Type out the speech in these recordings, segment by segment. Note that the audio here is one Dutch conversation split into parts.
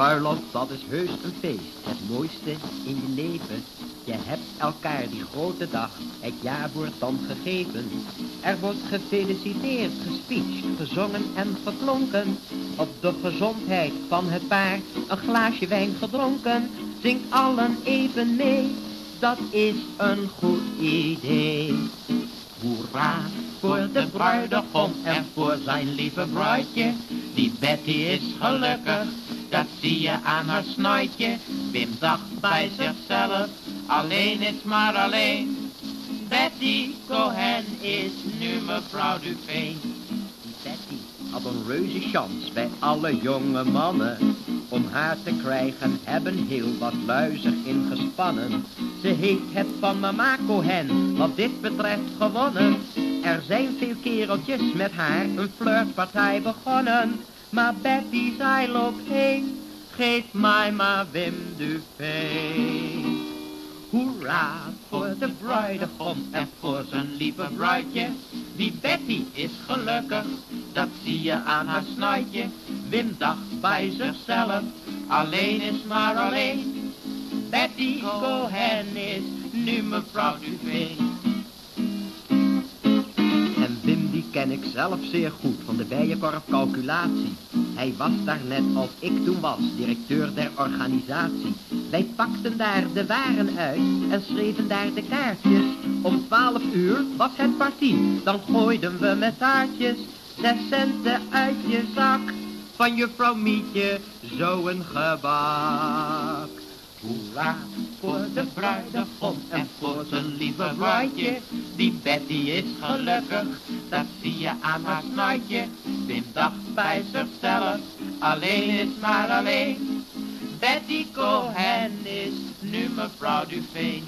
bruiloft, dat is heus een feest. Het mooiste in je leven. Je hebt elkaar die grote dag, het jaar wordt dan gegeven. Er wordt gefeliciteerd, gespeecht, gezongen en geklonken. Op de gezondheid van het paar, een glaasje wijn gedronken. Zingt allen even mee, dat is een goed idee. Hoera voor de bruidegom en voor zijn lieve bruidje. Die Betty is gelukkig, dat zie je aan haar snuitje. Wim dacht bij zichzelf, alleen is maar alleen. Betty Cohen is nu mevrouw Duveen. Die Betty had een reuze chance bij alle jonge mannen. Om haar te krijgen hebben heel wat luizen ingespannen. Ze heeft het van mama Cohen wat dit betreft gewonnen. Er zijn veel kereltjes met haar een flirtpartij begonnen. Maar Betty zei loopt heen, geef mij maar Wim Duveen. Hoera voor de bruidegom en voor zijn lieve bruidje. Die Betty is gelukkig, dat zie je aan haar snuitje. Wim dacht bij zichzelf, alleen is maar alleen. Betty Cohen is nu mevrouw Duveen. En Wim die ken ik zelf zeer goed van de bijenkorfcalculatie. Hij was daar net als ik toen was, directeur der organisatie. Wij pakten daar de waren uit en schreven daar de kaartjes. Om 12 uur was het partie, dan gooiden we met taartjes 6 centen uit je zak. Van juffrouw Mietje zo'n gebak. Hoera voor de bruidegom en voor zijn lieve bruidje. Die Betty is gelukkig, dat zie je aan haar snuitje. Wim dacht bij zichzelf, alleen is maar alleen. Betty Cohen is nu mevrouw Duveen.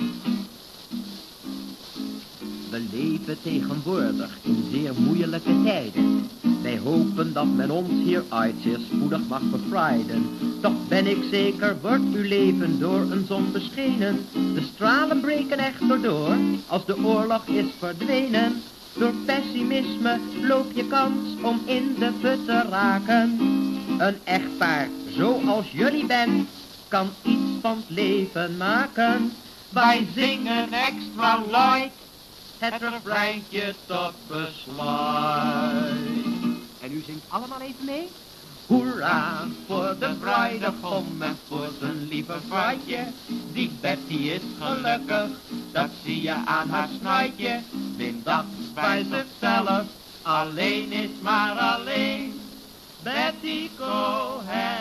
We leven tegenwoordig in zeer moeilijke tijden. Wij hopen dat men ons hieruit zeer spoedig mag bevrijden. Toch ben ik zeker, wordt uw leven door een zon beschenen. De stralen breken echter door, als de oorlog is verdwenen. Door pessimisme loop je kans om in de put te raken. Een echtpaar zoals jullie bent, kan iets van het leven maken. Wij zingen extra luid, het refreintje tot besluit. En u zingt allemaal even mee? Hoera voor de bruidegom en voor zijn lieve bruidje. Die Betty is gelukkig, dat zie je aan haar snuitje. Wim dacht bij zichzelf, alleen is maar alleen. Betty Cohen